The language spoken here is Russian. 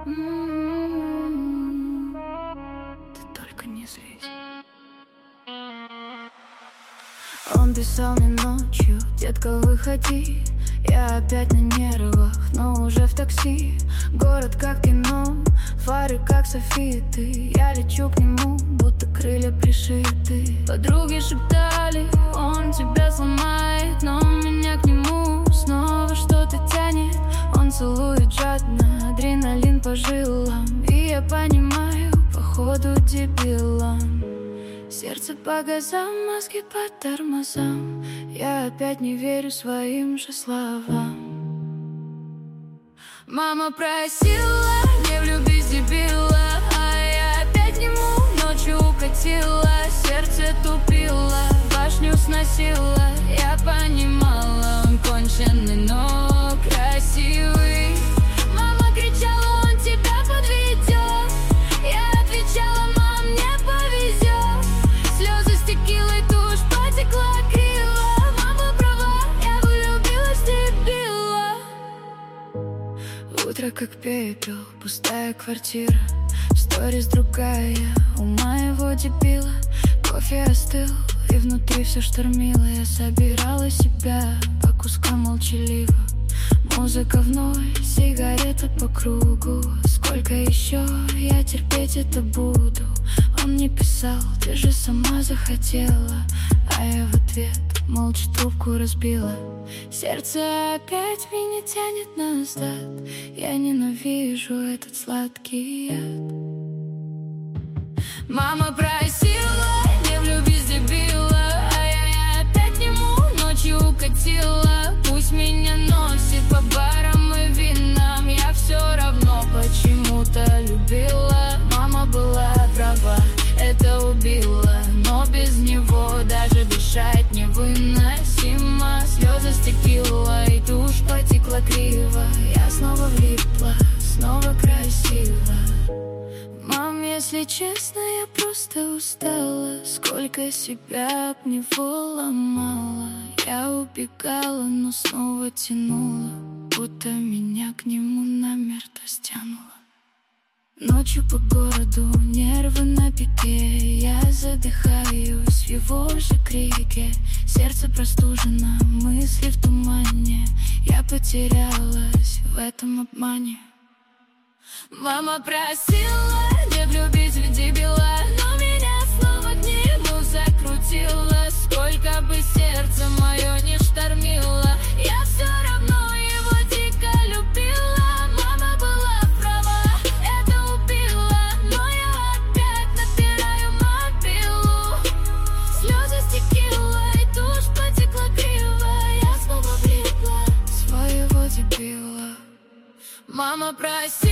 Ты только не злись. Он писал мне ночью: детка, выходи. Я опять на нервах, но уже в такси. Город как кино, фары как софиты. Я лечу к нему, будто крылья пришиты. Подруги шептали: он тебя сломает, но меня к нему снова что-то тянет. Он целует жадно, адреналин по жилам, и я понимаю, походу дебилом. Сердце по газам, мозги по тормозам. Я опять не верю своим же словам. Мама просила не влюбись, дебила, а я опять к нему ночью укатила. Сердце тупило, башню сносила. Я понимала, он конченый, но красивый. Мама кричала: он тебя подведет. Я отвечала: мам, мне повезет. Слезы с текилой, тушь потекла криво. Мама права, я влюбилась в дебила. Утро как пепел, пустая квартира. В сторис другая, у моего дебила. Кофе остыл, и внутри все штормило. Я собирала себя по кускам молчаливо. Музыка вновь, сигарета по кругу. Сколько еще я терпеть это буду? Он мне писал: ты же сама захотела. А я в ответ молча трубку разбила. Сердце опять меня тянет назад. Я ненавижу этот сладкий яд. Мама просила не влюбись, дебила, а я опять к нему ночью укатила. Пусть меня носит по барам и винам, я все равно почему-то любила. Мама была права, это убило, но без него даже дышать невыносимо. Слезы с текилой, тушь потекла криво. Я снова влипла, снова красиво. Мам, если честно, я просто устала. Сколько себя об него ломала. Я убегала, но снова тянула, будто меня к нему намертво стянуло. Ночью по городу, нервы на пике. Я задыхаюсь в его же крике. Сердце простужено, мысли в тумане. Я потерялась в этом обмане. Мама просила не влюбись в дебила, но меня снова к нему закрутило. Сколько бы сердце мое не штормило, я все равно его дико любила. Мама была права, это убило, но я опять набираю мобилу. Слезы с текилой, тушь потекла криво. Я снова влипла в своего дебила. Мама просила